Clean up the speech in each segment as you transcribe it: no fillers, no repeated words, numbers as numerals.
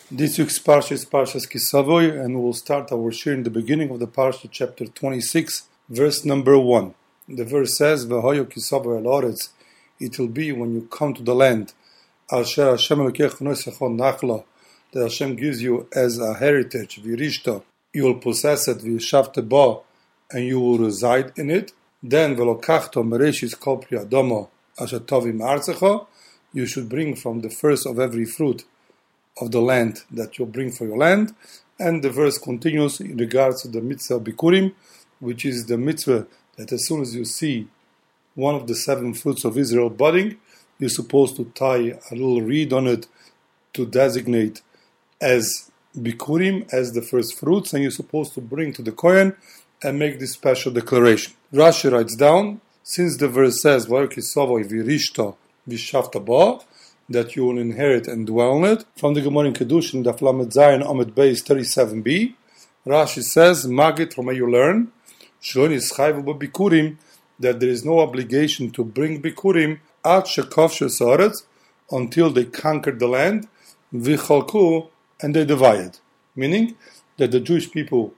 This week's parsha is Parshas Ki Savo, and we will start our shir in the beginning of the parsha, chapter 26, verse number 1. The verse says, "V'hoyo ki savo el oretz," it will be when you come to the land, asher Hashem Elokecha nosecho nachla, that Hashem gives you as a heritage, v'irishta, you will possess it, v'yishavte ba, and you will reside in it. Then v'lokachto mereshis kol pri adamo asher tovim artzecha, you should bring from the first of every fruit of the land that you'll bring for your land. And the verse continues in regards to the mitzvah of Bikurim, which is the mitzvah that as soon as you see one of the 7 fruits of Israel budding, you're supposed to tie a little reed on it to designate as Bikurim, as the first fruits, and you're supposed to bring to the Kohen and make this special declaration. Rashi writes down, since the verse says, "V'yokisavoi v'irishta v'shavta ba," that you will inherit and dwell on it. From the Gemara in Kedushin, Daf Lamed Zayin Amud Beis 37b, Rashi says, "Magit, from where you learn, Shlo nischayvu b'bikurim, that there is no obligation to bring bikurim ad shekavshu sa'aretz, until they conquered the land, v'chalku, and they divided." Meaning that the Jewish people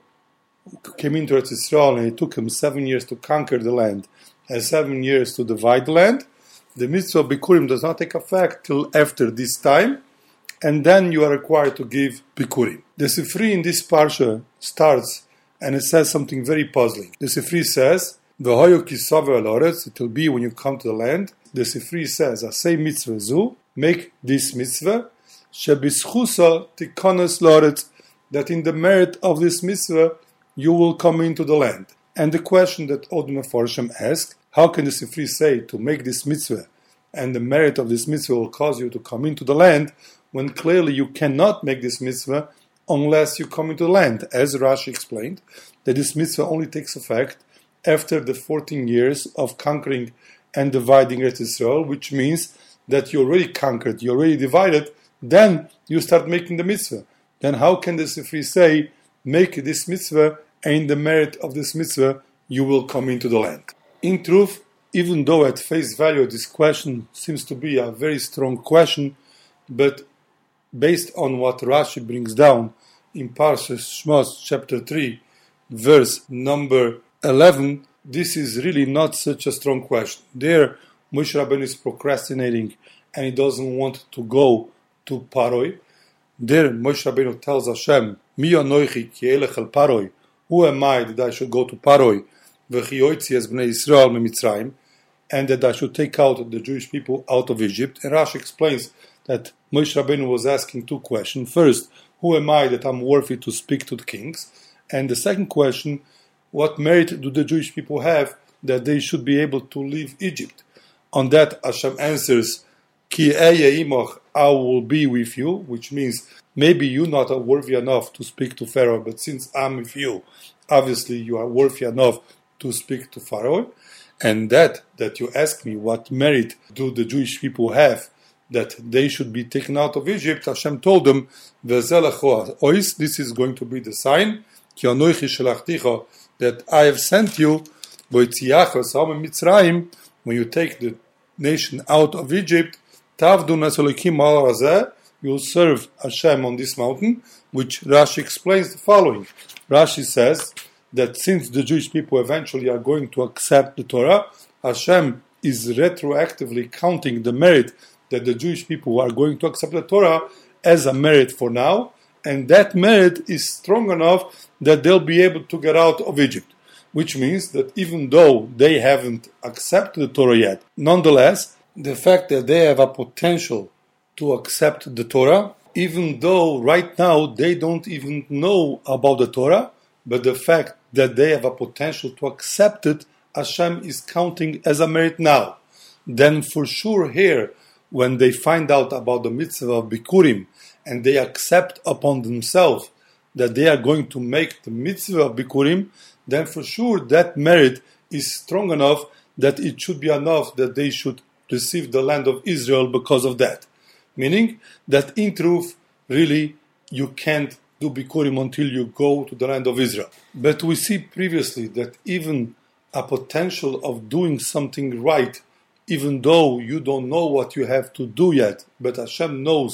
came into Eretz Yisrael and it took them 7 years to conquer the land and 7 years to divide the land. The mitzvah of Bikurim does not take effect till after this time, and then you are required to give Bikurim. The Sifri in this parsha starts, and it says something very puzzling. The Sifri says, "V'hoyo ki savo el oretz," it will be when you come to the land. The Sifri says, "Asay mitzvah zu," make this mitzvah, "shebischusa tikonos loretz," that in the merit of this mitzvah you will come into the land. And the question that Od Mefarshim asked, how can the Sifri say to make this mitzvah and the merit of this mitzvah will cause you to come into the land, when clearly you cannot make this mitzvah unless you come into the land? As Rashi explained, that this mitzvah only takes effect after the 14 years of conquering and dividing Eretz Yisrael, which means that you already conquered, you already divided, then you start making the mitzvah. Then how can the Sifri say, make this mitzvah, and in the merit of this mitzvah you will come into the land? In truth, even though at face value this question seems to be a very strong question, but based on what Rashi brings down in Parshas Shmos chapter 3, verse number 11, this is really not such a strong question. There, Moshe Rabbeinu is procrastinating and he doesn't want to go to Paroi. There, Moshe Rabbeinu tells Hashem, "Mi anoichi ki elech el Paroi," who am I that I should go to Paroi? And that I should take out the Jewish people out of Egypt. And Rashi explains that Moshe Rabbeinu was asking 2 questions. First, who am I that I'm worthy to speak to the kings? And the second question, what merit do the Jewish people have that they should be able to leave Egypt? On that, Hashem answers, Ki eye imoch, I will be with you, which means maybe you're not worthy enough to speak to Pharaoh, but since I'm with you, obviously you are worthy enough to speak to Pharaoh. And that you ask me, what merit do the Jewish people have that they should be taken out of Egypt? Hashem told them, this is going to be the sign, that I have sent you, when you take the nation out of Egypt, you'll serve Hashem on this mountain, which Rashi explains the following. Rashi says that since the Jewish people eventually are going to accept the Torah, Hashem is retroactively counting the merit that the Jewish people are going to accept the Torah as a merit for now, and that merit is strong enough that they'll be able to get out of Egypt, which means that even though they haven't accepted the Torah yet, nonetheless, the fact that they have a potential to accept the Torah, even though right now they don't even know about the Torah, but the fact that they have a potential to accept it, Hashem is counting as a merit now. Then for sure here, when they find out about the mitzvah of Bikurim, and they accept upon themselves that they are going to make the mitzvah of Bikurim, then for sure that merit is strong enough that it should be enough that they should receive the land of Israel because of that. Meaning that in truth, really, you can't do Bikurim until you go to the land of Israel. But we see previously that even a potential of doing something right, even though you don't know what you have to do yet, but Hashem knows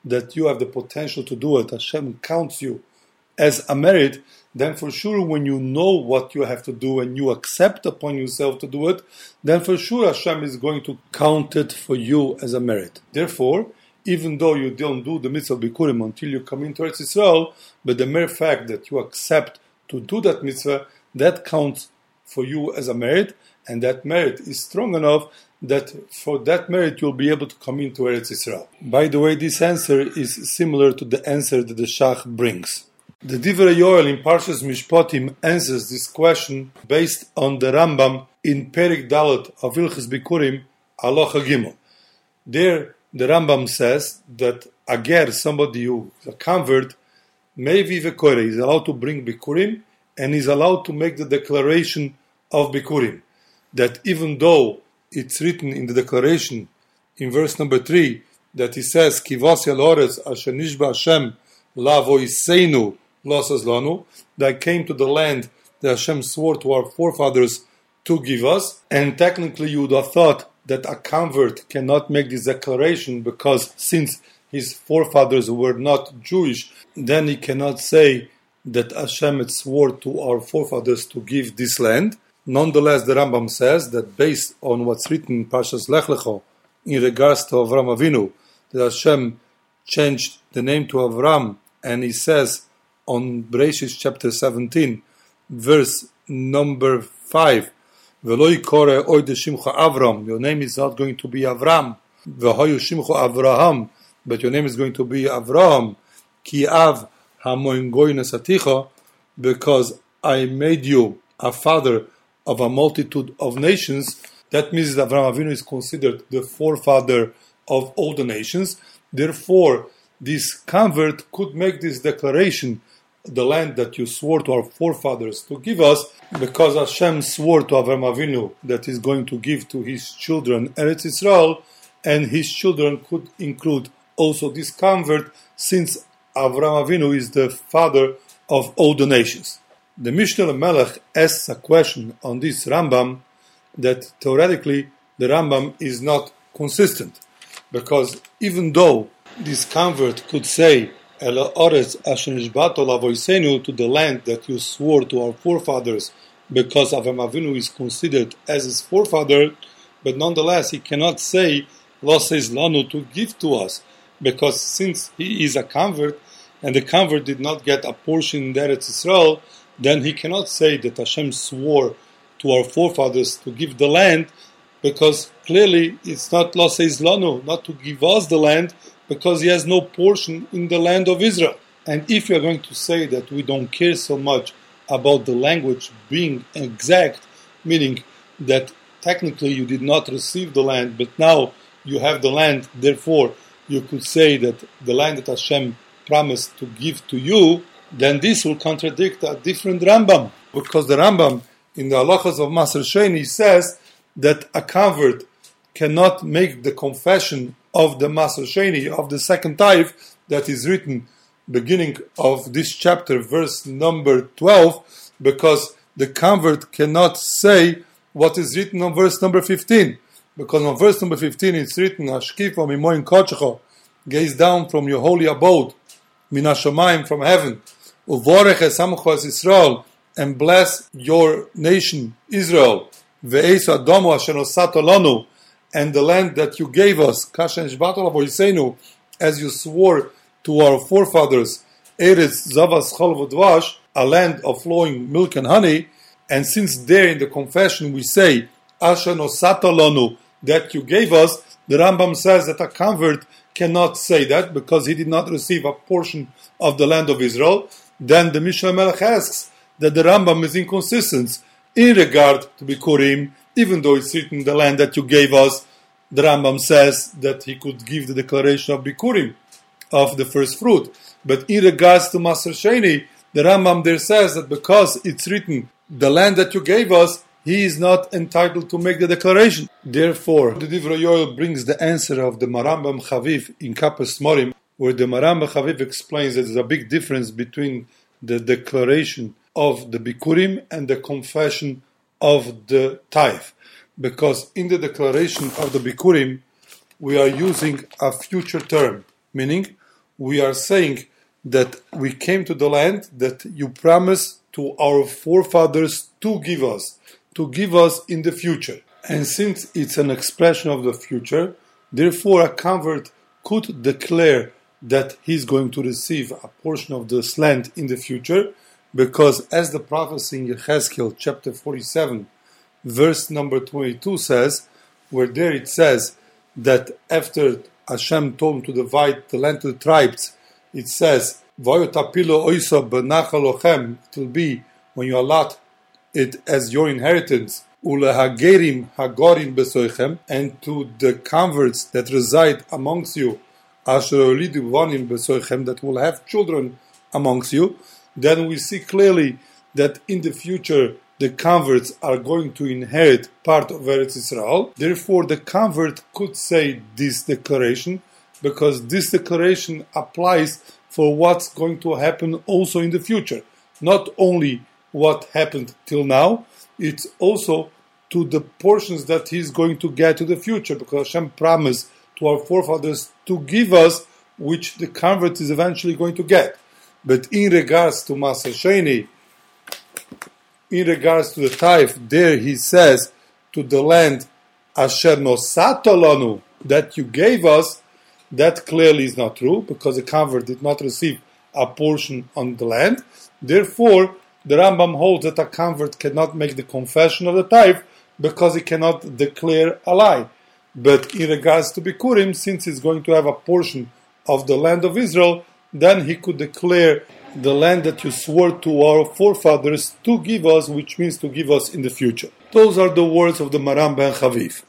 that you have the potential to do it, Hashem counts you as a merit, then for sure when you know what you have to do and you accept upon yourself to do it, then for sure Hashem is going to count it for you as a merit. Therefore, even though you don't do the mitzvah Bikurim until you come into Eretz Yisrael, but the mere fact that you accept to do that mitzvah, that counts for you as a merit, and that merit is strong enough that for that merit you'll be able to come into Eretz Yisrael. By the way, this answer is similar to the answer that the Shach brings. The Divrei Yoel in Parshas Mishpatim answers this question based on the Rambam in Perik Dalet of Hilchos Bikurim, Halacha Gimel. There, the Rambam says that a ger, somebody who is a convert, may be vekore, is allowed to bring Bikurim and is allowed to make the declaration of Bikurim. That even though it's written in the declaration in verse number 3 that he says, Kivasi al-Orez asher nishba Hashem lavoiseinu losas lanu, that came to the land that Hashem swore to our forefathers to give us, and technically you would have thought that a convert cannot make this declaration because since his forefathers were not Jewish, then he cannot say that Hashem had swore to our forefathers to give this land. Nonetheless, the Rambam says that based on what's written in Parshas Lech Lecho in regards to Avram Avinu, that Hashem changed the name to Avram, and he says on Bereshit chapter 17, verse number 5, Veloi kore oide shimcha Avram, your name is not going to be Avram, Vehoyu shimcha Avraham, but your name is going to be Avraham, Ki av hamoin goy nesaticha, because I made you a father of a multitude of nations. That means that Avraham Avinu is considered the forefather of all the nations. Therefore, this convert could make this declaration, the land that you swore to our forefathers to give us, because Hashem swore to Avraham Avinu that he's going to give to his children Eretz Yisrael, and his children could include also this convert, since Avraham Avinu is the father of all the nations. The Mishnah Melech asks a question on this Rambam that theoretically the Rambam is not consistent, because even though this convert could say El Orez Asher Nishbato Lavoiseinu, to the land that you swore to our forefathers, because Avraham Avinu is considered as his forefather, but nonetheless he cannot say Lo says Lanu to give to us, because since he is a convert and the convert did not get a portion in Eretz Yisrael, then he cannot say that Hashem swore to our forefathers to give the land, because clearly it's not Lo says Lanu, not to give us the land, because he has no portion in the land of Israel. And if you are going to say that we don't care so much about the language being exact, meaning that technically you did not receive the land, but now you have the land, therefore you could say that the land that Hashem promised to give to you, then this will contradict a different Rambam. Because the Rambam in the Halachas of Maser Sheni says that a convert cannot make the confession of the Maser Sheni, of the second tithe, that is written beginning of this chapter, verse number 12, because the convert cannot say what is written on verse number 15. Because on verse number 15 it's written, Hashkifa mimoin kochecho, gaze down from your holy abode, min hashamayim, from heaven, uvorech esamcho es Yisrael, and bless your nation Israel, ve'esu adomo asher nosato lanu, and the land that you gave us, kashen shbato lavoiseinu, as you swore to our forefathers, Eretz zavas chol v'dvash, a land of flowing milk and honey. And since there in the confession we say, asher nosato lanu, that you gave us, the Rambam says that a convert cannot say that because he did not receive a portion of the land of Israel. Then the Mishnah Melech asks that the Rambam is inconsistent in regard to Bikurim, even though it's written the land that you gave us. The Rambam says that he could give the declaration of Bikurim, of the first fruit. But in regards to Maser Sheni, the Rambam there says that because it's written the land that you gave us, he is not entitled to make the declaration. Therefore, the Divrei Yoel brings the answer of the Marambam Chaviv in Kapos Morim, where the Marambam Chaviv explains that there's a big difference between the declaration of the Bikurim and the confession of the tithe. Because in the declaration of the Bikurim, we are using a future term, meaning we are saying that we came to the land that you promised to our forefathers to give us in the future. And since it's an expression of the future, therefore a convert could declare that he's going to receive a portion of this land in the future, because as the prophecy in Yechezkel chapter 47, verse number 22 says, where there it says that after Hashem told him to divide the land to the tribes, it says, Vayotapilo oisa b'nachal lochem, it will be when you allot it as your inheritance, ulehagerim hagorim besoichem, and to the converts that reside amongst you, asher olidu vanim besoichem, that will have children amongst you. Then we see clearly that in the future the converts are going to inherit part of Eretz Yisrael. Therefore, the convert could say this declaration, because this declaration applies for what's going to happen also in the future. Not only what happened till now, it's also to the portions that he's going to get to the future, because Hashem promised to our forefathers to give us, which the convert is eventually going to get. But in regards to Maser Sheni, in regards to the tithe, there he says to the land, Asher nosata lanu, that you gave us, that clearly is not true, because the convert did not receive a portion on the land. Therefore, the Rambam holds that a convert cannot make the confession of the tithe, because he cannot declare a lie. But in regards to Bikurim, since he's going to have a portion of the land of Israel, then he could declare the land that you swore to our forefathers to give us, which means to give us in the future. Those are the words of the Maram ben Chaviv.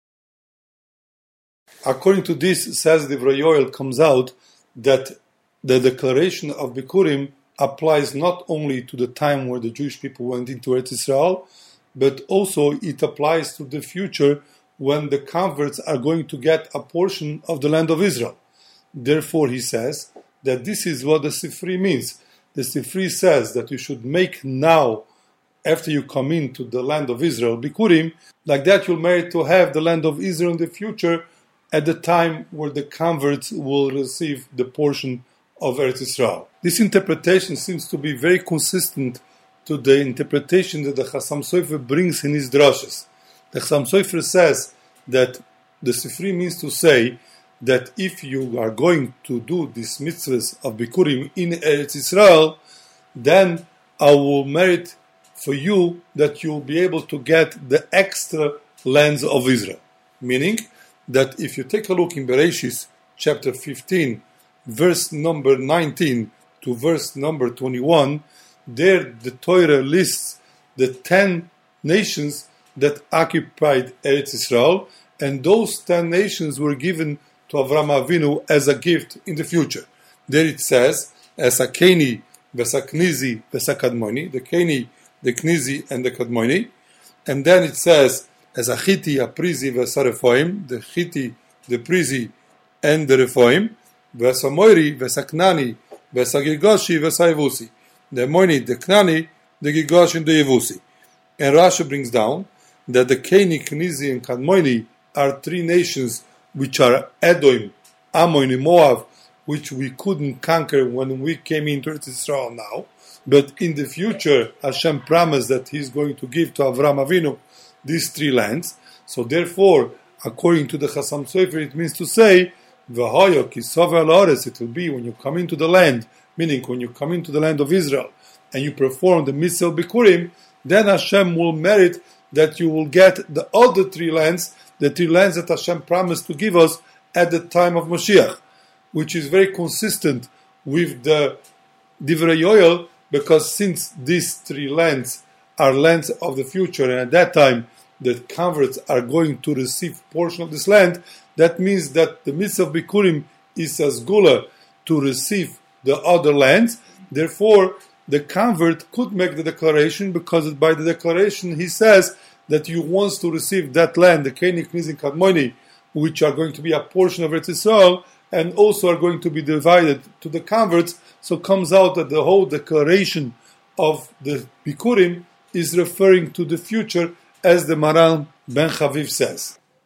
According to this, says the Divrei Yoel, comes out that the declaration of Bikurim applies not only to the time where the Jewish people went into Eretz Yisrael, but also it applies to the future when the converts are going to get a portion of the land of Israel. Therefore, he says that this is what the Sifri means. The Sifri says that you should make now, after you come into the land of Israel, Bikurim, like that you'll merit to have the land of Israel in the future at the time where the converts will receive the portion of Eretz Yisrael. This interpretation seems to be very consistent to the interpretation that the Chassam Sofer brings in his drashes. The Chassam Sofer says that the Sifri means to say that if you are going to do these mitzvahs of Bikurim in Eretz Yisrael, then I will merit for you that you will be able to get the extra lands of Israel. Meaning that if you take a look in Bereshis chapter 15, verse number 19 to verse number 21, there the Torah lists the 10 nations that occupied Eretz Yisrael, and those 10 nations were given to Avraham Avinu as a gift in the future. There it says, as a Keni, Vesa Knizi, Vesa Kadmoni, the Keni, the Knizi, and the Kadmoni. And then it says, as a Chiti, a Prizi, Vesa Rephoim, the Chiti, the Prizi, and the Rephoim, Vesa Moiri, Vesa Knani, Vesa Gigoshi, Vesa Yevusi. The Moini, the Knani, the Gigoshi, and the Yevusi. And Rashi brings down that the Keni, Knizi, and Kadmoni are 3 nations which are Edom, Ammon, and Moab, which we couldn't conquer when we came into Israel now. But in the future, Hashem promised that He's going to give to Avraham Avinu these 3 lands. So therefore, according to the Chassam Sofer, it means to say, V'hoyo ki sover al-ores, it will be when you come into the land, meaning when you come into the land of Israel, and you perform the mitzvah Bikurim, then Hashem will merit that you will get the other 3 lands, the 3 lands that Hashem promised to give us at the time of Mashiach, which is very consistent with the Divrei Yoel, because since these 3 lands are lands of the future, and at that time the converts are going to receive portion of this land, that means that the mitzvah of Bikurim is as gula to receive the other lands. Therefore, the convert could make the declaration, because by the declaration he says that he wants to receive that land, the Keni, Knizi, and Kadmoni, which are going to be a portion of Eretz Yisrael, and also are going to be divided to the converts. So it comes out that the whole declaration of the Bikurim is referring to the future, as the Maran ben Chaviv says.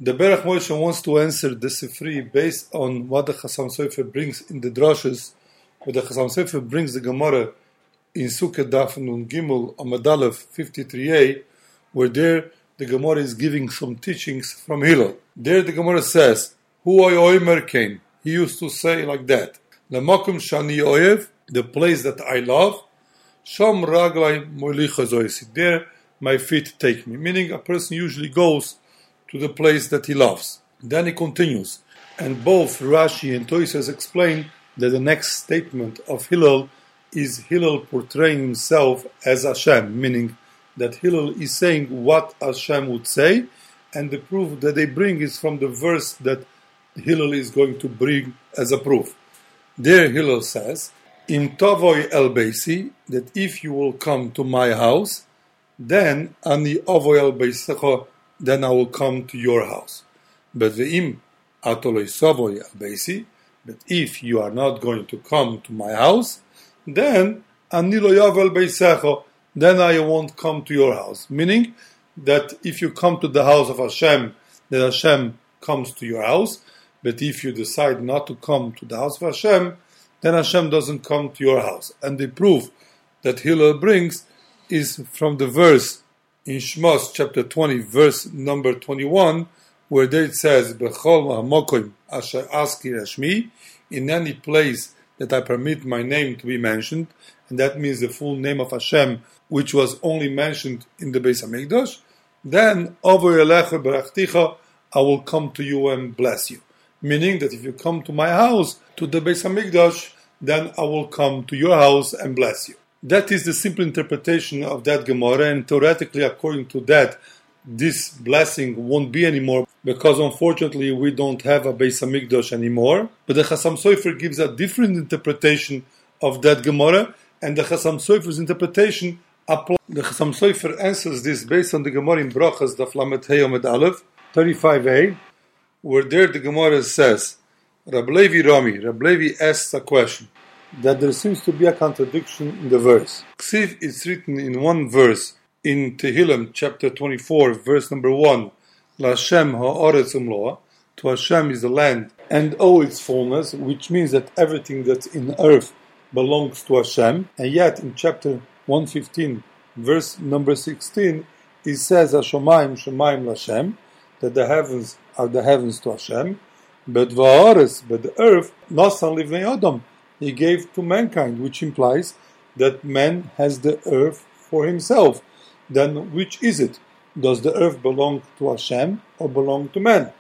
The Berach Moshe wants to answer the Sifri based on what the Chassam Sofer brings in the drashes, where the Chassam Sofer brings the Gemara in Sukkah Daf Nun Gimel Amud Aleph 53a, where there the Gemara is giving some teachings from Hillel. There the Gemara says, Hu oimer kain. He used to say like that, Lemakum shani oyev, the place that I love, Sham raglai molicha zoisi. There my feet take me. Meaning a person usually goes to the place that he loves. Then he continues, and both Rashi and Tosfos explain that the next statement of Hillel is Hillel portraying himself as Hashem, meaning that Hillel is saying what Hashem would say, and the proof that they bring is from the verse that Hillel is going to bring as a proof. There Hillel says, Im tovoi el beisi, that if you will come to my house, then ani ovoi el beisecho, then I will come to your house. But ve'im atoloi sovoi el beisi, but if you are not going to come to my house, then ani lo yav el beisecho, then I won't come to your house. Meaning that if you come to the house of Hashem, then Hashem comes to your house. But if you decide not to come to the house of Hashem, then Hashem doesn't come to your house. And the proof that Hillel brings is from the verse in Shmos chapter 20, verse number 21, where there it says, Bechol ha'mokim asher askir hashmi, in any place that I permit my name to be mentioned, and that means the full name of Hashem, which was only mentioned in the Beis HaMikdash, then over elecha berachticha, I will come to you and bless you. Meaning that if you come to my house, to the Beis HaMikdash, then I will come to your house and bless you. That is the simple interpretation of that Gemara, and theoretically, according to that, this blessing won't be anymore, because unfortunately we don't have a Beis HaMikdash anymore. But the Chassam Sofer gives a different interpretation of that Gemara, and the Chassam Sofer's interpretation applies. The Chassam Sofer answers this based on the Gemara in Brachas, Daf Lamed Hey Amud Aleph 35a, where there the Gemara says, Rab Levi Rami, Rab Levi asks a question, that there seems to be a contradiction in the verse. Ksiv is written in one verse, in Tehillim chapter 24, verse number 1, L'Hashem ha'aretz umloa, to Hashem is the land and all its fullness, which means that everything that's in earth belongs to Hashem. And yet in chapter 115, verse number 16, it says, Hashomayim Shomayim L'Hashem, that the heavens are the heavens to Hashem, but va'aretz, but the earth, Nasan Livnei Adam, He gave to mankind, which implies that man has the earth for himself. Then which is it? Does the earth belong to Hashem or belong to man?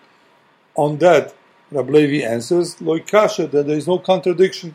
On that, Rab Levi answers, Lo kasha, that there is no contradiction.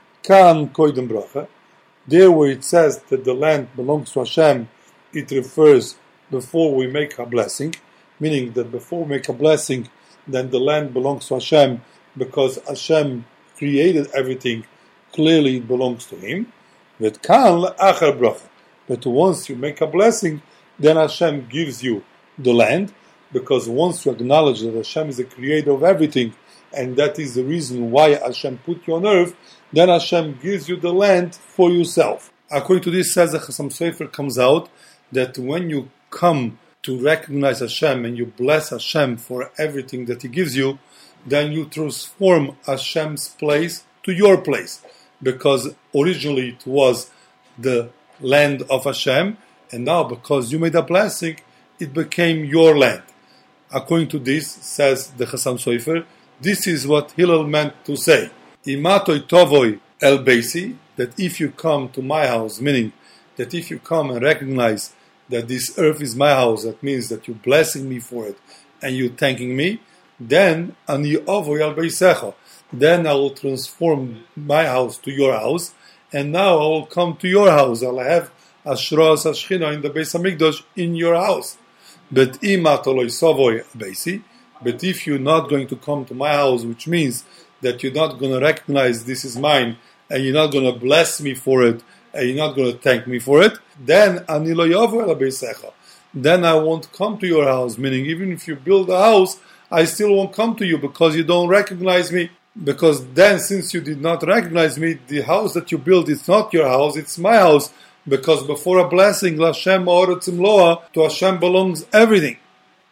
Kan koidem bracha. There where it says that the land belongs to Hashem, it refers before we make a blessing, meaning that before we make a blessing, then the land belongs to Hashem, because Hashem created everything, clearly it belongs to Him. But kan achar bracha. But once you make a blessing, then Hashem gives you the land, because once you acknowledge that Hashem is the creator of everything, and that is the reason why Hashem put you on earth, then Hashem gives you the land for yourself. According to this, says the Chassam Sofer comes out that when you come to recognize Hashem and you bless Hashem for everything that He gives you, then you transform Hashem's place to your place, because originally it was the land of Hashem, and now because you made a blessing, it became your land. According to this, says the Chassam Sofer, this is what Hillel meant to say. Imatoi tovoi el beisi, that if you come to my house, meaning that if you come and recognize that this earth is my house, that means that you're blessing me for it and you're thanking me, then ani ovoi el beisecho, then I will transform my house to your house, and now I will come to your house. I'll have Ashras Ashchina in the Beis HaMikdash in your house. But imatoloi sovoi beisi, but if you're not going to come to my house, which means that you're not going to recognize this is mine, and you're not going to bless me for it, and you're not going to thank me for it, then ani lo yavo el beisecha, then I won't come to your house. Meaning, even if you build a house, I still won't come to you because you don't recognize me. Because then, since you did not recognize me, the house that you built is not your house, it's my house. Because before a blessing, L'Hashem ha'aretz umloa, to Hashem belongs everything.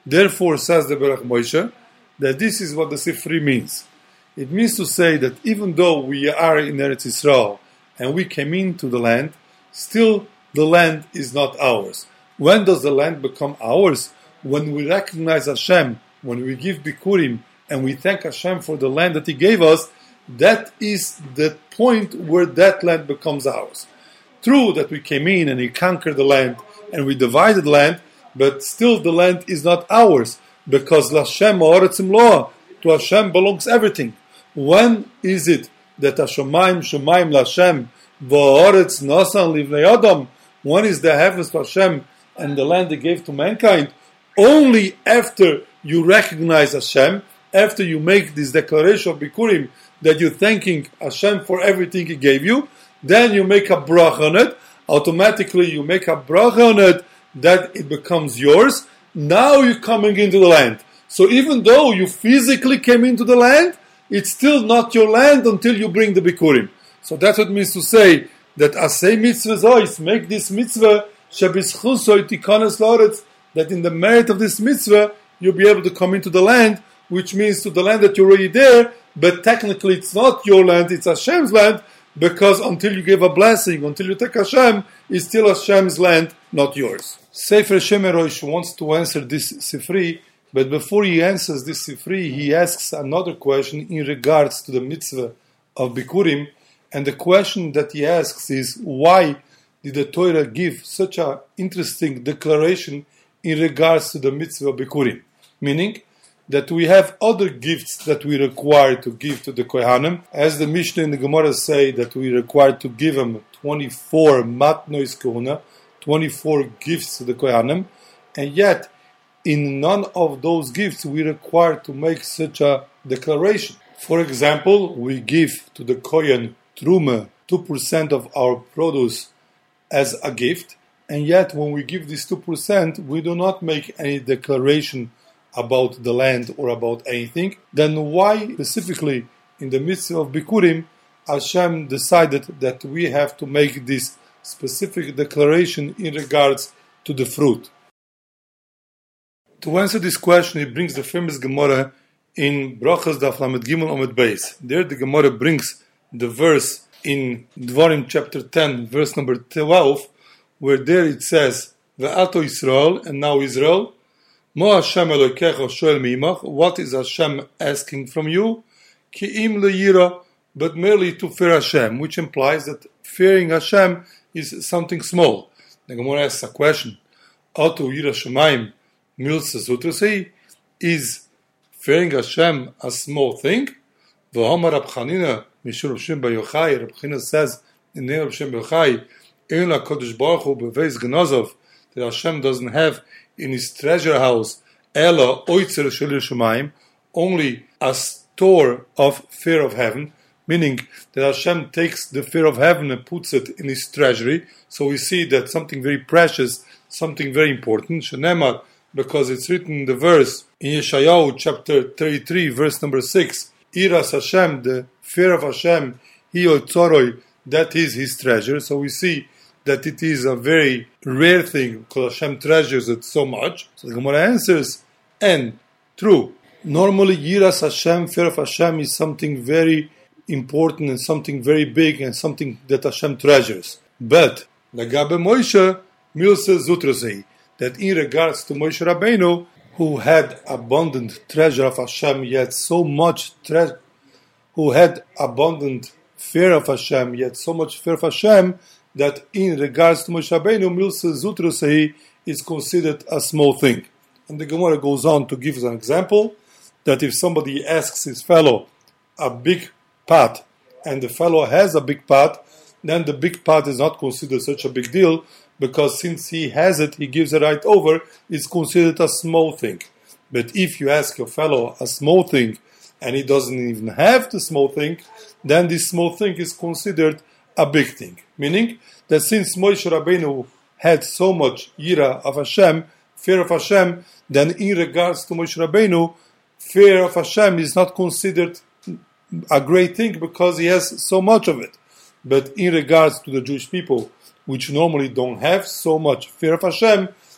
Therefore, says the Berach Moshe, that this is what the Sifri means. It means to say that even though we are in Eretz Yisrael and we came into the land, still the land is not ours. When does the land become ours? When we recognize Hashem, when we give Bikurim, and we thank Hashem for the land that He gave us, that is the point where that land becomes ours. True that we came in and we conquered the land and we divided the land, but still the land is not ours, because L'Hashem ha'aretz imloah, to Hashem belongs everything. When is it that Hashemayim Shemayim L'Hashem v'ha'aretz nasan livnei Adam? When is the heavens to Hashem and the land He gave to mankind? Only after you recognize Hashem, after you make this declaration of Bikurim, that you're thanking Hashem for everything He gave you, then you make a bracha on it. Automatically you make a bracha on it that it becomes yours. Now you're coming into the land. So even though you physically came into the land, it's still not your land until you bring the Bikurim. So that's what it means to say that Asay mitzvah zois, make this mitzvah shebischusoi tikanes la'aretz, that in the merit of this mitzvah you'll be able to come into the land, which means to the land that you're already there, but technically it's not your land, it's Hashem's land, because until you give a blessing, until you take Hashem, it's still Hashem's land, not yours. Sefer Shemerosh wants to answer this Sifri, but before he answers this Sifri, he asks another question in regards to the mitzvah of Bikurim, and the question that he asks is, why did the Torah give such an interesting declaration in regards to the mitzvah of Bikurim? Meaning, that we have other gifts that we require to give to the Kohanim. As the Mishnah and the Gemara say that we require to give them 24 matnois kohuna, 24 gifts to the Kohanim, and yet in none of those gifts we require to make such a declaration. For example, we give to the Kohen Truma 2% of our produce as a gift, and yet when we give this 2%, we do not make any declaration about the land or about anything. Then why specifically in the mitzvah of Bikurim Hashem decided that we have to make this specific declaration in regards to the fruit? To answer this question, he brings the famous Gemara in Brachas Daf Lamed Gimel Amud Beis. There the Gemara brings the verse in Dvarim chapter 10, verse number 12, where there it says, Ve'ato Yisrael, and now Israel, Mo Hashem Elokecha shoel mimach, what is Hashem asking from you? Ki'im le'yira, but merely to fear Hashem, which implies that fearing Hashem is something small. The Gemara asks a question, Atu yira shemayim milsa zutrasei, is fearing Hashem a small thing? V'hamar Rab Chanina mishur Rab Shimon bar Yochai, Rab Chanina says in the name of Rab Shimon bar Yochai, Ein LaKadosh Baruch Hu beveis gnozov, that Hashem doesn't have in His treasure house Ela oitzer shel Shemayim, only a store of fear of heaven, meaning that Hashem takes the fear of heaven and puts it in His treasury. So we see that something very precious, something very important, Shenemar, because it's written in the verse in Yeshayahu chapter 33, verse number 6, Iras Hashem, the fear of Hashem, Hi Otzoroi, that is His treasure. So we see that it is a very rare thing because Hashem treasures it so much. So the Gemara answers, and true. Normally, Yiras Hashem, fear of Hashem, is something very important and something very big and something that Hashem treasures. But, Lagabe Moshe, Milse Zutrasei, that in regards to Moshe Rabbeinu, who had abundant treasure of Hashem, yet so much treasure, who had abundant fear of Hashem, yet so much fear of Hashem, that in regards to Moshe Rabbeinu, Milse Zutrasei is considered a small thing. And the Gemara goes on to give us an example, that if somebody asks his fellow a big pot, and the fellow has a big pot, then the big pot is not considered such a big deal, because since he has it, he gives it right over, it's considered a small thing. But if you ask your fellow a small thing, and he doesn't even have the small thing, then this small thing is considered a big thing. Meaning that since Moshe Rabbeinu had so much yira of Hashem, fear of Hashem, then in regards to Moshe Rabbeinu, fear of Hashem is not considered a great thing because he has so much of it. But in regards to the Jewish people, which normally don't have so much fear of Hashem,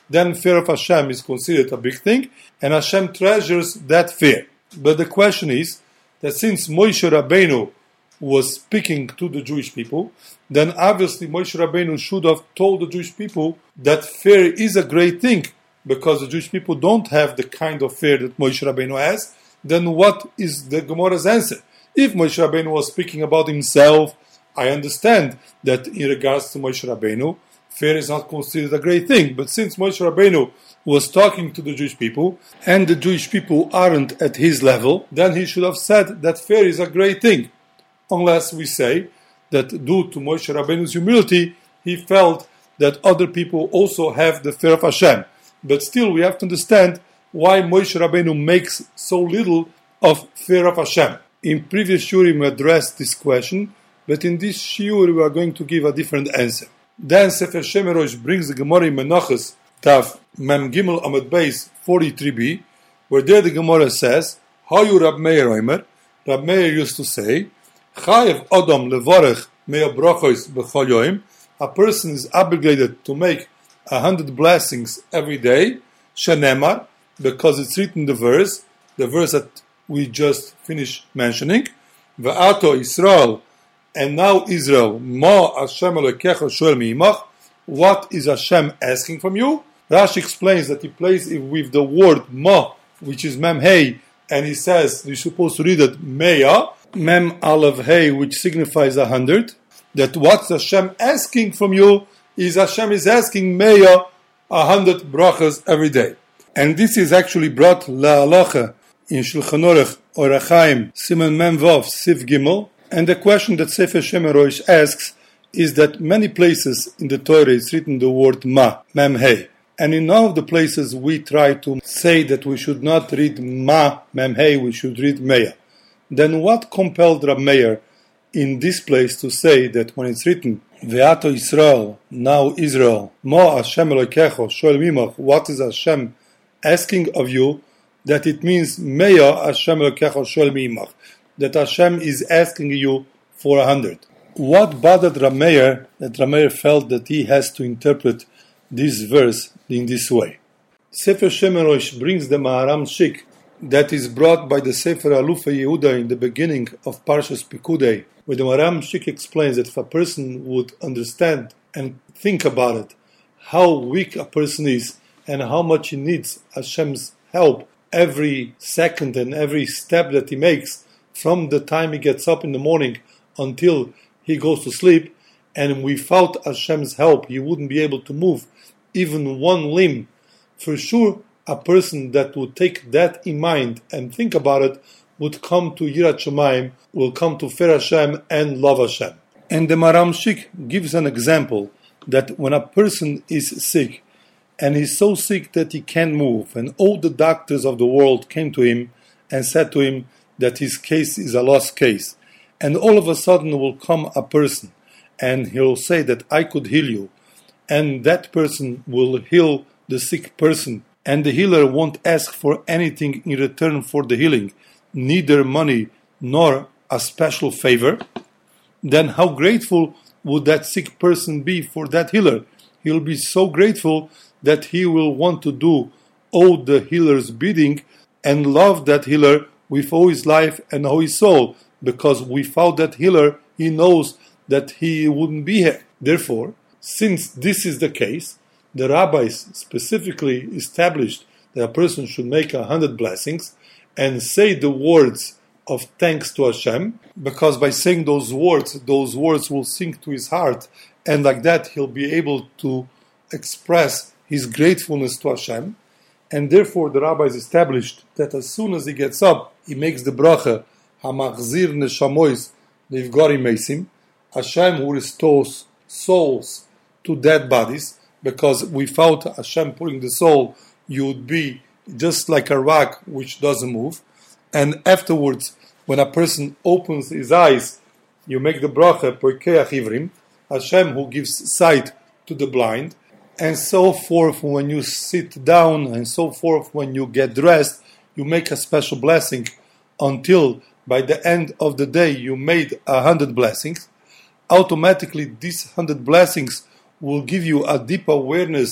then fear of Hashem is considered a big thing, and Hashem treasures that fear. But the question is that since Moshe Rabbeinu was speaking to the Jewish people, then obviously Moshe Rabbeinu should have told the Jewish people that fear is a great thing, because the Jewish people don't have the kind of fear that Moshe Rabbeinu has. Then what is the Gemara's answer? If Moshe Rabbeinu was speaking about himself, I understand that in regards to Moshe Rabbeinu, fear is not considered a great thing. But since Moshe Rabbeinu was talking to the Jewish people, and the Jewish people aren't at his level, then he should have said that fear is a great thing. Unless we say that due to Moshe Rabbeinu's humility, he felt that other people also have the fear of Hashem. But still, we have to understand why Moshe Rabbeinu makes so little of fear of Hashem. In previous shiurim we addressed this question, but in this shiur we are going to give a different answer. Then Sefer Shem Rosh brings the Gemara in Menachos, Tav Mem Gimel Amud Beis 43b, where there the Gemara says, Hayu Rab Meir Omer, Rab Meir used to say, Chayev Adam levarech mea brachos b'chol yoim, a person is obligated to make 100 blessings every day, shenemar, because it's written in the verse that we just finished mentioning, Ve'ato Israel, and now Israel, Ma Hashem Elokecha shoel mi'imach, what is Hashem asking from you? Rashi explains that he plays it with the word Ma, which is Mem Hey, and he says you're supposed to read it Meya, Mem Aleph Hey, which signifies 100. That what Hashem asking from you is Hashem is asking Meya 100 brachas every day. And this is actually brought la'alacha in Shulchan Aruch Orach Chaim Siman Mem Vav Sif Gimel. And the question that Sefer Shem Rosh asks is that many places in the Torah is written the word Ma, Mem Hey. And in all of the places we try to say that we should not read Ma, Mem Hey, we should read Meya. Then what compelled Rab Meir in this place to say that when it's written Ve'ato Israel, now Israel, Ma Hashem Elokecha shoel mi'imach, what is Hashem asking of you, that it means Meya Hashem Elokecha shoel mi'imach, that Hashem is asking you for 100. What bothered Rab Meir, that Rab Meir felt that he has to interpret this verse in this way? Sefer Shem Rosh brings the Maharam Shik that is brought by the Sefer Alufei Yehuda in the beginning of Parshas Pikudei, where the Maharam Shik explains that if a person would understand and think about it, how weak a person is and how much he needs Hashem's help every second and every step that he makes, from the time he gets up in the morning until he goes to sleep, and without Hashem's help he wouldn't be able to move even one limb. For sure, a person that would take that in mind and think about it would come to Yirat Shamayim, will come to Fear Hashem and love Hashem. And the Maharam Shik gives an example that when a person is sick, and he's so sick that he can't move, and all the doctors of the world came to him and said to him that his case is a lost case, and all of a sudden will come a person and he'll say that I could heal you, and that person will heal the sick person, and the healer won't ask for anything in return for the healing, neither money nor a special favor, then how grateful would that sick person be for that healer? He'll be so grateful that he will want to do all the healer's bidding and love that healer with all his life and all his soul, because without that healer he knows that he wouldn't be here. Therefore, since this is the case, the rabbis specifically established that a person should make 100 blessings and say the words of thanks to Hashem, because by saying those words will sink to his heart, and like that he'll be able to express his gratefulness to Hashem. And therefore the rabbis established that as soon as he gets up, he makes the bracha Hamachzir Neshamois Nivgari Meisim, Hashem who restores souls to dead bodies, because without Hashem putting the soul, you would be just like a rock which doesn't move. And afterwards, when a person opens his eyes, you make the bracha Poikeach Ivrim, Hashem who gives sight to the blind, and so forth. When you sit down, and so forth when you get dressed, you make a special blessing until by the end of the day you made 100 blessings. Automatically these 100 blessings will give you a deep awareness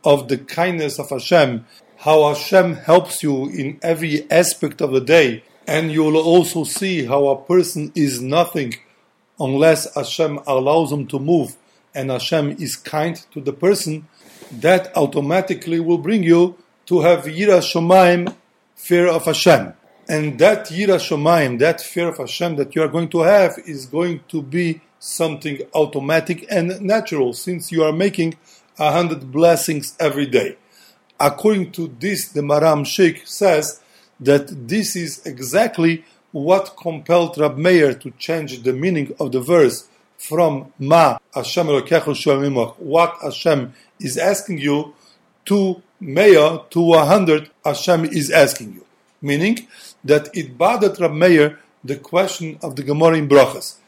of the kindness of Hashem, how Hashem helps you in every aspect of the day, and you will also see how a person is nothing unless Hashem allows him to move, and Hashem is kind to the person, that automatically will bring you to have Yira Shomayim, fear of Hashem. And that Yira Shomayim, that fear of Hashem that you are going to have, is going to be something automatic and natural, since you are making 100 blessings every day. According to this, the Maram Sheikh says that this is exactly what compelled Rab Meir to change the meaning of the verse from Ma Hashem Elokecha Shoel Mimach, what Hashem is asking you, to Meir, to 100 Hashem is asking you. Meaning that it bothered Rab Meir the question of the Gemara in Brachas.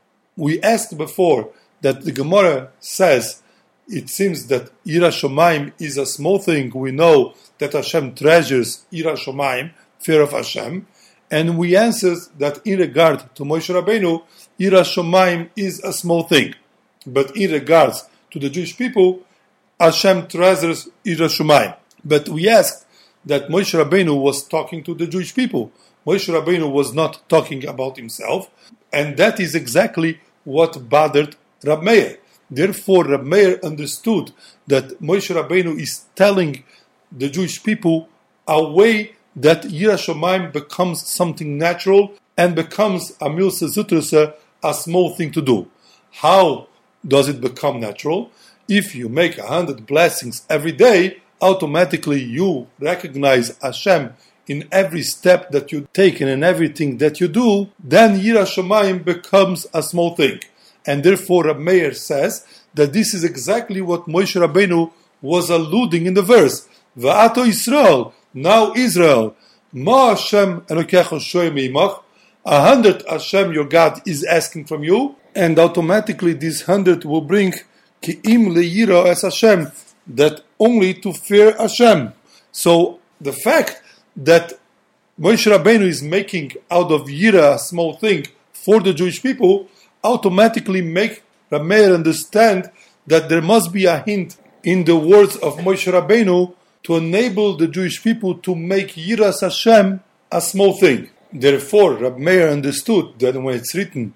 We asked before that the Gemara says it seems that Yira Shomayim is a small thing. We know that Hashem treasures Yira Shomayim, fear of Hashem, and we answered that in regard to Moshe Rabbeinu, Yira Shomayim is a small thing. But in regards to the Jewish people, Hashem treasures Yira Shomayim. But we asked that Moshe Rabbeinu was talking to the Jewish people. Moshe Rabbeinu was not talking about himself, and that is exactly what bothered Rab Meir. Therefore, Rab Meir understood that Moshe Rabbeinu is telling the Jewish people a way that Yira Shomayim becomes something natural and becomes a milsa zutrasa, a small thing to do. How does it become natural? If you make 100 blessings every day, automatically you recognize Hashem in every step that you take and in everything that you do, then Yira Shomayim becomes a small thing. And therefore Rab Meir says that this is exactly what Moshe Rabbeinu was alluding in the verse. Va'ato Yisrael, now Israel, Ma Hashem Elokecha Shoel Mimach, 100 Hashem your God is asking from you, and automatically this 100 will bring Ki'im le'yira as Hashem, that only to fear Hashem. So the fact that Moshe Rabbeinu is making out of Yira a small thing for the Jewish people automatically make Rab Meir understand that there must be a hint in the words of Moshe Rabbeinu to enable the Jewish people to make Yiras Hashem a small thing. Therefore, Rab Meir understood that when it's written,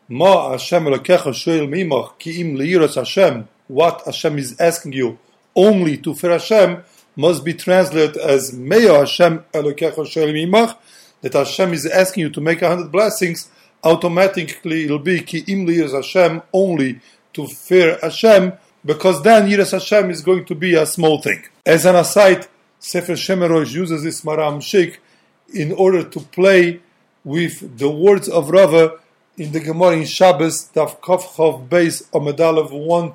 Ma Hashem Elokecha Shoel Mimach Ki'im le'yiras Hashem, what Hashem is asking you only to fear Hashem, must be translated as Meya Hashem Elokecha Shoel Mimach, that Hashem is asking you to make 100 blessings, automatically it will be Ki'im le'yiras Hashem, only to fear Hashem, because then Yiras Hashem is going to be a small thing. As an aside, Sefer Shemerosh uses this Maram Sheikh in order to play with the words of Rava in the Gemara in Shabbos, Daf Kaf Chav Beis Amud Aleph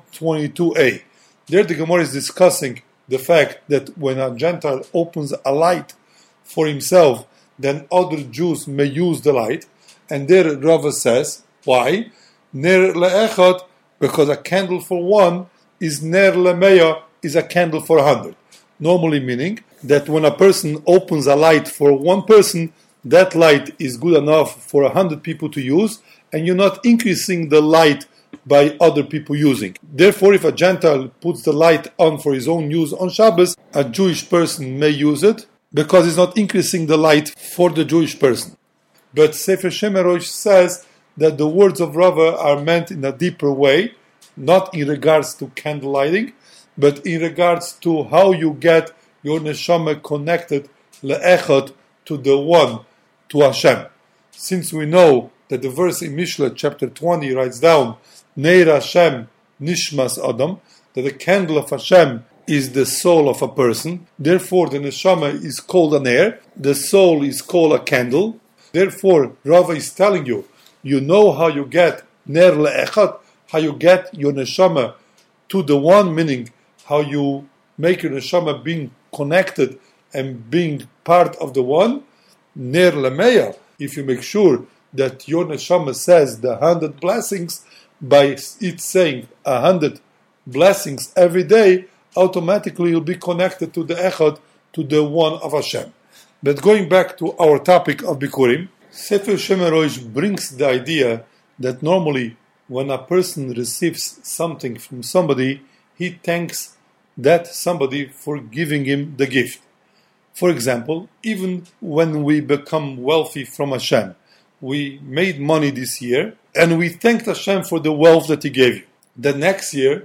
122a. There the Gemara is discussing the fact that when a Gentile opens a light for himself, then other Jews may use the light. And there Rava says, why? Ner le'echad, because a candle for one is ner le'meya, is a candle for 100. Normally meaning that when a person opens a light for one person, that light is good enough for 100 people to use, and you're not increasing the light by other people using. Therefore, if a Gentile puts the light on for his own use on Shabbos, a Jewish person may use it, because it's not increasing the light for the Jewish person. But Sefer Shemerosh says that the words of Rava are meant in a deeper way, not in regards to candle lighting, but in regards to how you get your neshama connected le'echad, to the one, to Hashem. Since we know that the verse in Mishle chapter 20 writes down Neir Hashem Nishmas Adam, that the candle of Hashem is the soul of a person. Therefore, the neshama is called an air. The soul is called a candle. Therefore, Rava is telling you, you know how you get Ner le'echad, how you get your neshama to the one, meaning how you make your neshama being connected and being part of the one. Ner le'meya, if you make sure that your neshama says the 100 blessings, by it saying 100 blessings every day, automatically you'll be connected to the echad, to the one of Hashem. But going back to our topic of Bikurim, Sefer Shemerosh brings the idea that normally when a person receives something from somebody, he thanks that somebody for giving him the gift. For example, even when we become wealthy from Hashem, we made money this year and we thanked Hashem for the wealth that He gave you. The next year,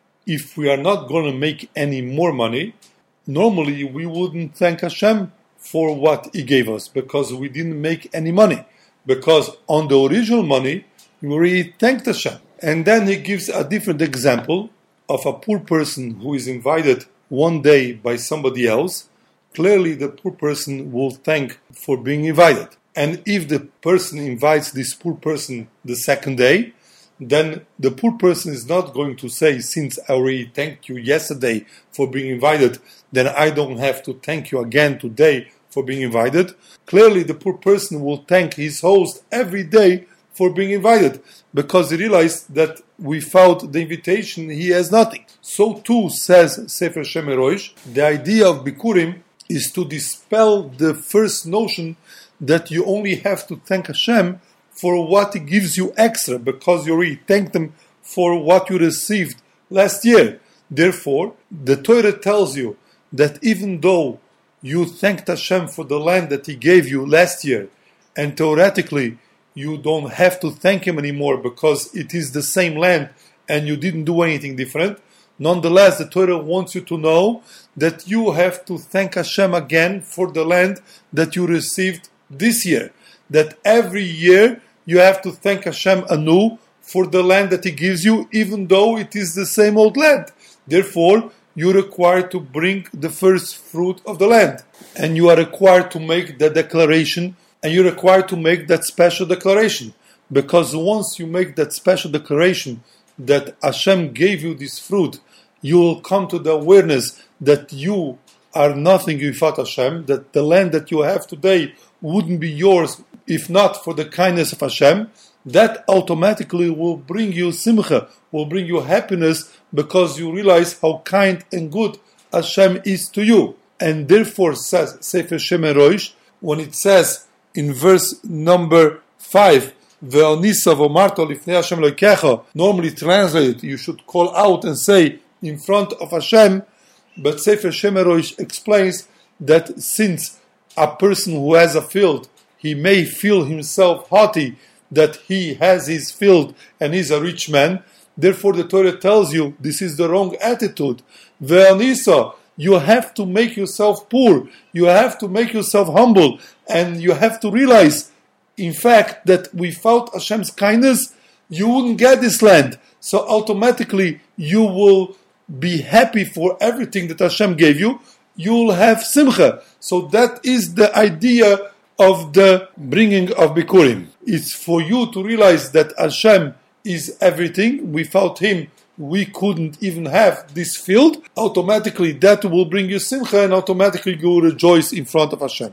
if we are not going to make any more money, normally we wouldn't thank Hashem for what He gave us because we didn't make any money. Because on the original money, we already thanked Hashem. And then He gives a different example of a poor person who is invited one day by somebody else. Clearly the poor person will thank for being invited. And if the person invites this poor person the second day, then the poor person is not going to say, since I already thanked you yesterday for being invited, then I don't have to thank you again today for being invited. Clearly the poor person will thank his host every day for being invited, because he realized that without the invitation he has nothing. So too, says Sefer Shem Roish, the idea of Bikurim is to dispel the first notion that you only have to thank Hashem for what He gives you extra, because you already thanked Him for what you received last year. Therefore, the Torah tells you that even though you thanked Hashem for the land that He gave you last year, and theoretically you don't have to thank Him anymore because it is the same land and you didn't do anything different, nonetheless, the Torah wants you to know that you have to thank Hashem again for the land that you received this year. That every year you have to thank Hashem anew for the land that He gives you, even though it is the same old land. Therefore, you're required to bring the first fruit of the land. And you are required to make the declaration, and you're required to make that special declaration. Because once you make that special declaration that Hashem gave you this fruit, you will come to the awareness that you are nothing without Hashem, that the land that you have today wouldn't be yours if not for the kindness of Hashem. That automatically will bring you simcha, will bring you happiness, because you realize how kind and good Hashem is to you. And therefore, says Sefer Shem Roish, when it says in verse number 5, Ve'onisa v'omarto lifnei Hashem Elokecha, normally translated, you should call out and say in front of Hashem, but Sefer Shem Roish explains that since a person who has a field, he may feel himself haughty that he has his field and is a rich man. Therefore, the Torah tells you this is the wrong attitude. Ve'anisa, you have to make yourself poor. You have to make yourself humble. And you have to realize, in fact, that without Hashem's kindness, you wouldn't get this land. So automatically, you will be happy for everything that Hashem gave you. You will have simcha. So that is the idea of the bringing of Bikurim. It's for you to realize that Hashem is everything. Without Him, we couldn't even have this field. Automatically, that will bring you simcha, and automatically you will rejoice in front of Hashem.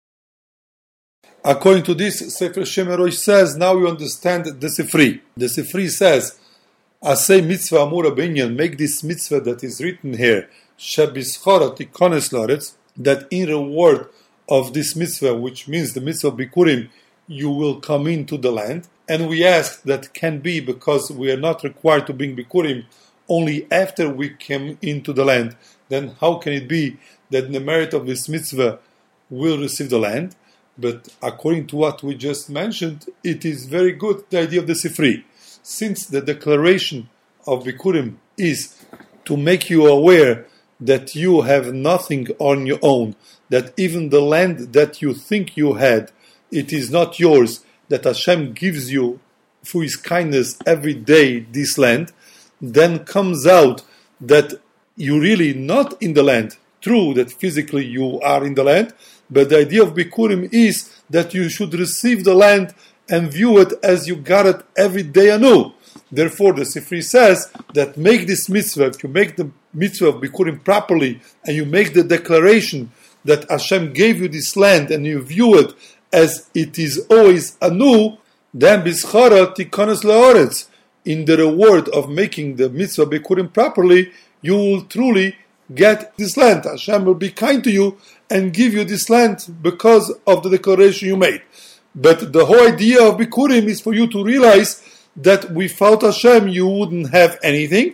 According to this, Sefer Shem Roish says, now you understand the Sifri. The Sifri says, Asay mitzvah amura binyan, make this mitzvah that is written here, shebischara tikones laretz, that in reward of this mitzvah, which means the mitzvah of Bikurim, you will come into the land. And we ask that can be because we are not required to bring Bikurim only after we came into the land. Then how can it be that in the merit of this mitzvah will receive the land? But according to what we just mentioned, it is very good, the idea of the Sifri. Since the declaration of Bikurim is to make you aware that you have nothing on your own, that even the land that you think you had, it is not yours, that Hashem gives you for His kindness every day this land, then comes out that you're really not in the land. True that physically you are in the land, but the idea of Bikurim is that you should receive the land and view it as you got it every day anew. Therefore, the Sifri says that make this mitzvah, if you make the mitzvah of Bikurim properly, and you make the declaration that Hashem gave you this land, and you view it as it is always anew, then bischara tikones laoretz. In the reward of making the mitzvah Bikurim properly, you will truly get this land. Hashem will be kind to you and give you this land because of the declaration you made. But the whole idea of Bikurim is for you to realize that without Hashem you wouldn't have anything,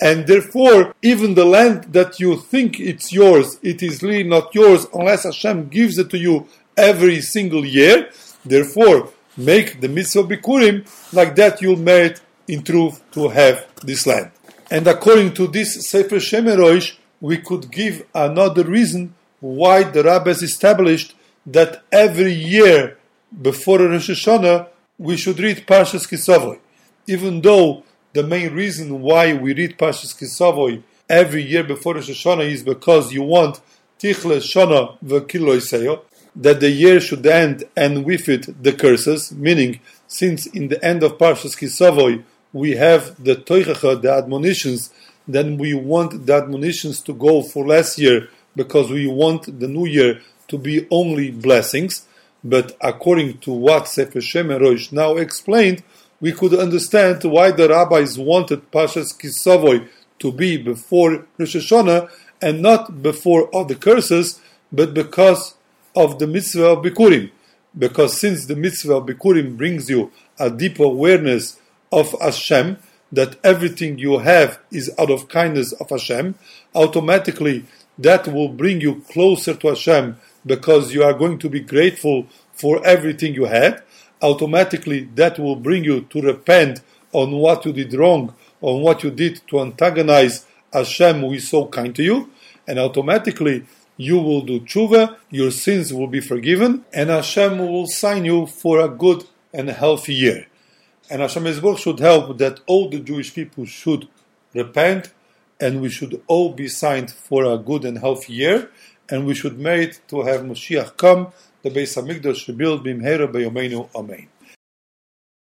And therefore, even the land that you think it's yours, it is really not yours unless Hashem gives it to you every single year. Therefore, make the mitzvah Bikurim, like that you'll merit in truth to have this land. And according to this Sefer Shemer Roish, we could give another reason why the rabbis established that every year before Rosh Hashanah we should read Parshas Kisavoy. Even though the main reason why we read Parshas Kisavoy every year before Rosh Hashanah is because you want Tichle Shana V'Kilo Iseyo, that the year should end and with it the curses, meaning since in the end of Parshas Kisavoy we have the Toichacha, the admonitions, then we want the admonitions to go for last year because we want the new year to be only blessings. But according to what Sefer Shemer Roish now explained, we could understand why the rabbis wanted Parshas Kisavoy to be before Rosh Hashanah and not before all the curses, but because of the mitzvah of Bikurim. Because since the mitzvah of Bikurim brings you a deeper awareness of Hashem, that everything you have is out of kindness of Hashem, automatically that will bring you closer to Hashem because you are going to be grateful for everything you had. Automatically that will bring you to repent on what you did wrong, on what you did to antagonize Hashem who is so kind to you, and automatically you will do tshuva, your sins will be forgiven, and Hashem will sign you for a good and healthy year. And Hashem Yisborach should help that all the Jewish people should repent, and we should all be signed for a good and healthy year, and we should merit to have Mashiach come, the Beis HaMikdash rebuilt b'mheira b'yomeinu. Amen.